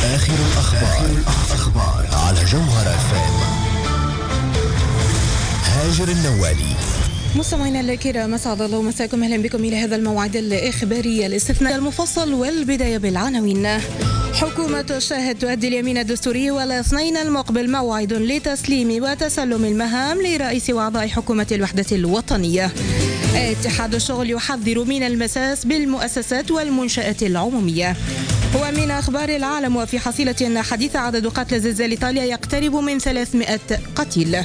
آخر الأخبار على جوهر FM. هاجر النوالي. مستمعينا الكرام، مسعد الله مساكم، اهلا بكم الى هذا الموعد الاخباري الاستثناء المفصل. والبدايه بالعناوين. حكومة الشاهد تؤدي اليمين الدستوري، والاثنين المقبل موعد لتسليم وتسلم المهام لرئيس واعضاء حكومة الوحدة الوطنية. اتحاد الشغل يحذر من المساس بالمؤسسات والمنشآت العمومية. ومن أخبار العالم، وفي حصيلة حديثة عدد قتلى زلزال إيطاليا يقترب من 300 قتيل.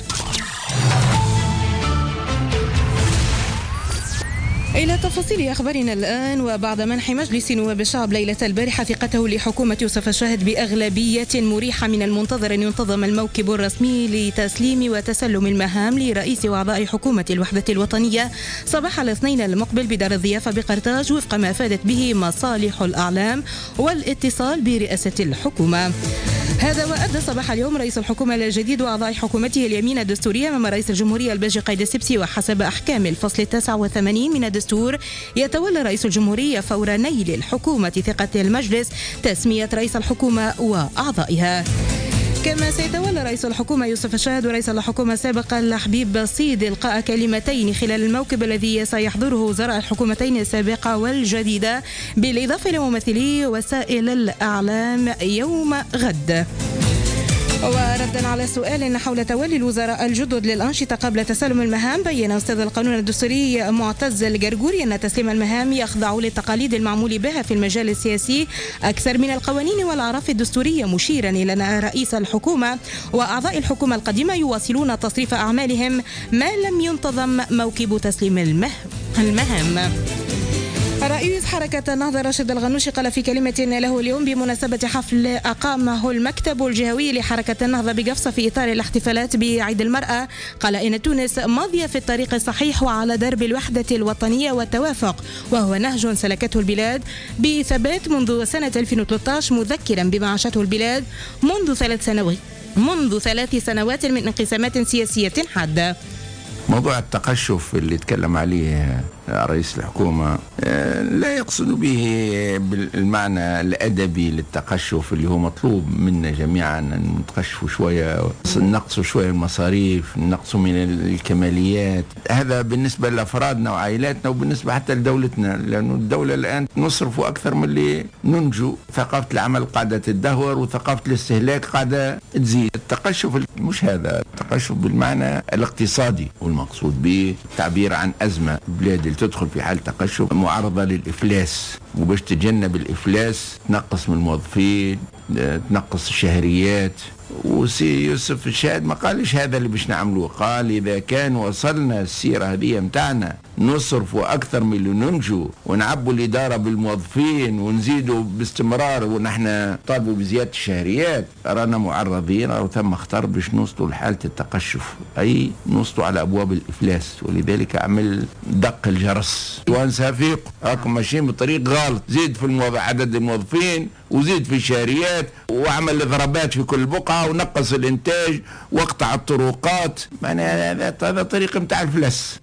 إلى تفاصيل أخبارنا الآن. وبعد منح مجلس نواب الشعب ليلة البارحة ثقته لحكومة يوسف الشاهد بأغلبية مريحة، من المنتظر أن ينتظم الموكب الرسمي لتسليم وتسلم المهام لرئيس وأعضاء حكومة الوحدة الوطنية صباح الاثنين المقبل بدار الضيافة بقرطاج، وفق ما أفادت به مصالح الأعلام والاتصال برئاسة الحكومة. هذا وأدى صباح اليوم رئيس الحكومة الجديد وأعضاء حكومته اليمين الدستورية أمام رئيس الجمهورية الباجي قايد السبسي. وحسب أحكام الفصل 89 من الدستور، يتولى رئيس الجمهورية فور نيل الحكومة ثقة المجلس تسمية رئيس الحكومة وأعضائها. كما سيتولى رئيس الحكومة يوسف الشاهد ورئيس الحكومة السابق الحبيب بسيط إلقاء كلمتين خلال الموكب الذي سيحضره وزراء الحكومتين السابقة والجديدة، بالإضافة إلى ممثلي وسائل الإعلام يوم غد. وردا على سؤال حول تولي الوزراء الجدد للأنشطة قبل تسلم المهام، بين أستاذ القانون الدستوري معتز الجرجوري أن تسليم المهام يخضع للتقاليد المعمول بها في المجال السياسي أكثر من القوانين والأعراف الدستورية، مشيرا إلى أن رئيس الحكومة وأعضاء الحكومة القديمة يواصلون تصريف أعمالهم ما لم ينتظم موكب تسليم المهام. رئيس حركة النهضة راشد الغنوشي قال في كلمة له اليوم بمناسبة حفل أقامه المكتب الجهوي لحركة النهضة بقفصة في إطار الاحتفالات بعيد المرأة، قال إن تونس ماضية في الطريق الصحيح وعلى درب الوحدة الوطنية والتوافق، وهو نهج سلكته البلاد بثبات منذ سنة 2013، مذكرا بما عاشته البلاد منذ 3 سنوات من انقسامات سياسية حادة. موضوع التقشف اللي تكلم عليه رئيس الحكومة لا يقصد به بالمعنى الأدبي للتقشف اللي هو مطلوب منا جميعا، أن نتقشفوا شوية، نقصوا شوية المصاريف، نقصوا من الكماليات. هذا بالنسبة لأفرادنا وعائلاتنا، وبالنسبة حتى لدولتنا، لأن الدولة الآن نصرف أكثر من اللي ننجو. ثقافة العمل قاعدة تدهور، وثقافة الاستهلاك قاعدة تزيد. التقشف مش هذا التقشف بالمعنى الاقتصادي، والمقصود به التعبير عن أزمة بلاد تدخل في حال تقشف معرضة للإفلاس، وباش تتجنب الإفلاس تنقص من الموظفين، تنقص الشهريات. وسي يوسف الشاهد ما قالش هذا اللي باش نعملوه، قال إذا كان وصلنا السيرة هذه متاعنا نصرفوا أكثر من اللي ننجو، ونعبوا الإدارة بالموظفين، ونزيدوا باستمرار، ونحن طالبوا بزيادة الشهريات، رانا معرضين أو ثم خطر باش نوصلوا لحالة التقشف، أي نوصلوا على أبواب الإفلاس. ولذلك أعمل دق الجرس وانسى فيق، راكم ماشيين بطريق غلط. زيد في عدد الموظفين، وزيد في الشهريات، وعمل إضرابات في كل بقعة، ونقص الإنتاج، واقطع الطرقات. معنى هذا طريق متاع الفلس.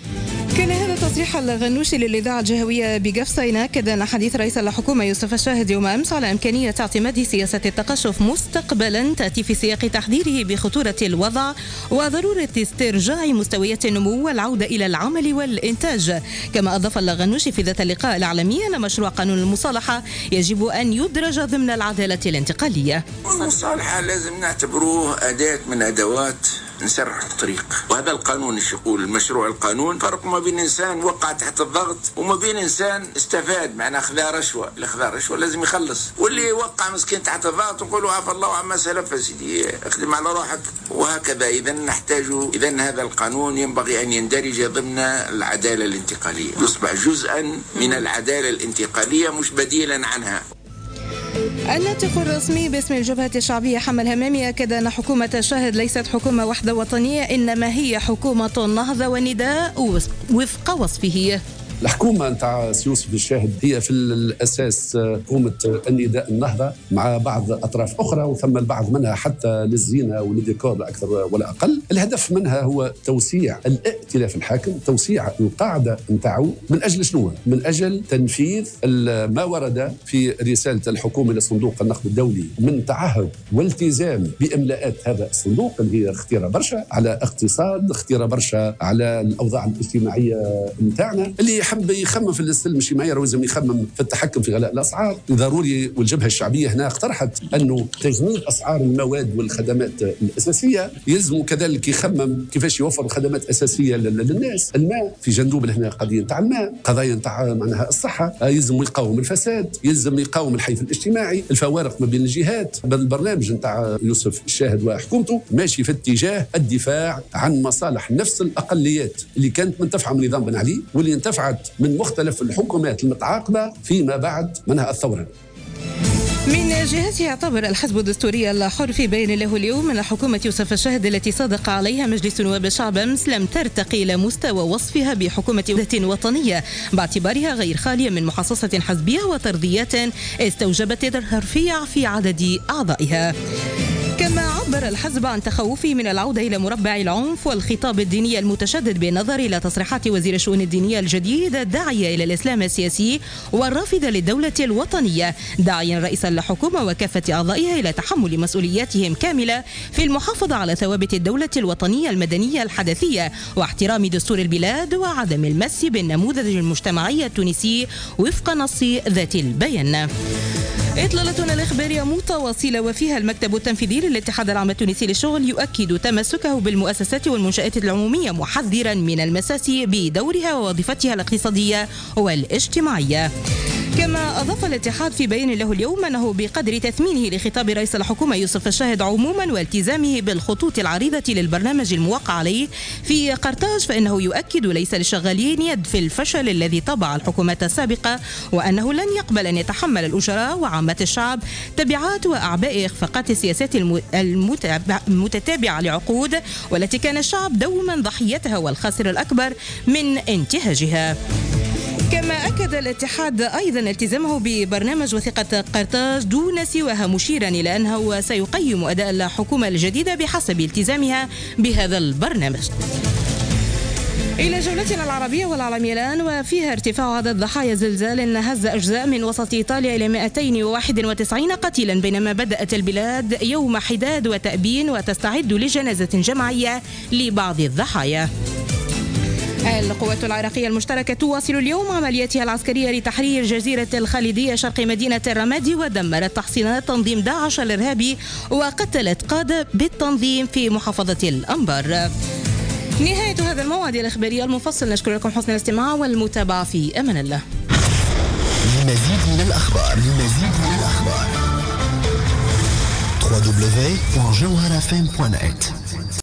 كان هذا تصريح الغنوشي للإذاعة الجهوية بقفصة، يناكد أن حديث رئيس الحكومة يوسف الشاهد يوم أمس على إمكانية اعتماد سياسة التقشف مستقبلا تأتي في سياق تحذيره بخطورة الوضع وضرورة استرجاع مستويات النمو والعودة إلى العمل والإنتاج. كما أضاف الغنوشي في ذات اللقاء الإعلامي أن مشروع قانون المصالحة يجب أن يدرج ضمن العدالة الانتقالية. المصالحة لازم نعتبروه أداة من أدوات نسرح الطريق، وهذا القانون ايش يقول؟ المشروع القانون فرق ما بين انسان وقع تحت الضغط وما بين انسان استفاد، معناه اخذ رشوه. اللي اخذ رشوه لازم يخلص، واللي وقع مسكين تحت الضغط نقولوا عفى الله عما سلف يا سيدي، اخدم على روحك. وهكذا اذا نحتاج، اذا هذا القانون ينبغي ان يندرج ضمن العداله الانتقاليه، يصبح جزءا من العداله الانتقاليه مش بديلا عنها. الناطق الرسمي باسم الجبهة الشعبية حمد همامي أكد أن حكومة الشاهد ليست حكومة وحدة وطنية، إنما هي حكومة النهضة والنداء وفق وصفه. الحكومة نتاع يوسف الشاهد هي في الأساس حكومة النداء النهضة مع بعض أطراف أخرى، وثم البعض منها حتى للزينة وللديكور لا أكثر ولا أقل. الهدف منها هو توسيع الائتلاف الحاكم، توسيع القاعدة نتاعو. من أجل شنو؟ من أجل تنفيذ ما ورد في رسالة الحكومة لصندوق النقد الدولي من تعهد والتزام بإملاءات هذا الصندوق اللي هي خطيرة برشا على اقتصاد، خطيرة برشا على الأوضاع الاجتماعية نتاعنا. اللي يحب يخمم في السلم الاجتماعي لازم يخمم في التحكم في غلاء الأسعار ضروري. والجبهة الشعبية هنا اقترحت أنه تجميد أسعار المواد والخدمات الأساسية، يلزم كذلك يخمم كيفاش يوفر خدمات أساسية للناس. الماء في جندوب هنا قضية نتاع الماء، قضايا نتاع معناها الصحة، يلزم يقاوم الفساد، يلزم يقاوم الحيث الاجتماعي، الفوارق ما بين الجهات. البرنامج نتاع يوسف الشاهد وحكومته ماشي في اتجاه الدفاع عن مصالح نفس الأقليات اللي كانت منتفعة من نظام بن علي واللي انتفعت من مختلف الحكومات المتعاقبة فيما بعد منها الثورة. من جهته اعتبر الحزب الدستوري الحر في بيان له اليوم أن حكومة يوسف الشاهد التي صادق عليها مجلس نواب الشعب أمس لم ترتقي إلى مستوى وصفها بحكومة وحدة وطنية باعتبارها غير خالية من محاصصة حزبية وترضيات استوجبت الترفيع في عدد أعضائها. كما عبر الحزب عن تخوفه من العودة إلى مربع العنف والخطاب الديني المتشدد بالنظر إلى تصريحات وزير الشؤون الدينية الجديد الداعية إلى الإسلام السياسي والرافضة للدولة الوطنية، داعيا رئيس الحكومة وكافة أعضائها إلى تحمل مسؤولياتهم كاملة في المحافظة على ثوابت الدولة الوطنية المدنية الحدثية واحترام دستور البلاد وعدم المس بالنموذج المجتمعي التونسي وفق نص ذات البيان. إطلالتنا الإخبارية متواصلة وفيها المكتب التنفيذي للاتحاد العام التونسي للشغل يؤكد تمسكه بالمؤسسات والمنشآت العمومية محذرا من المساس بدورها ووظيفتها الاقتصادية والاجتماعية. كما أضاف الاتحاد في بيان له اليوم أنه بقدر تثمينه لخطاب رئيس الحكومة يوسف الشاهد عموما والتزامه بالخطوط العريضة للبرنامج الموقع عليه في قرطاج فإنه يؤكد ليس للشغالين يد في الفشل الذي طبع الحكومات السابقة، وأنه لن يقبل أن يتحمل الأجراء وعامة الشعب تبعات وأعباء إخفاقات السياسات المتتابعة لعقود والتي كان الشعب دوما ضحيتها والخاسر الأكبر من انتهاجها. كما أكد الاتحاد أيضا التزامه ببرنامج وثيقة قرطاج دون سواها، مشيرا إلى أنه سيقيم أداء الحكومة الجديدة بحسب التزامها بهذا البرنامج. إلى جولتنا العربية والعالمية الآن، وفيها ارتفاع عدد ضحايا زلزال هز أجزاء من وسط إيطاليا إلى 291 قتيلا، بينما بدأت البلاد يوم حداد وتأبين وتستعد لجنازة جماعية لبعض الضحايا. القوات العراقية المشتركة تواصل اليوم عملياتها العسكرية لتحرير جزيرة الخالدية شرق مدينة الرمادي، ودمرت تحصينات تنظيم داعش الإرهابي وقتلت قادة بالتنظيم في محافظة الأنبار. نهاية هذا الموعد الإخباري المفصل، نشكر لكم حسن الاستماع والمتابعة في أمان الله. لمزيد من الأخبار www.jawharafm.net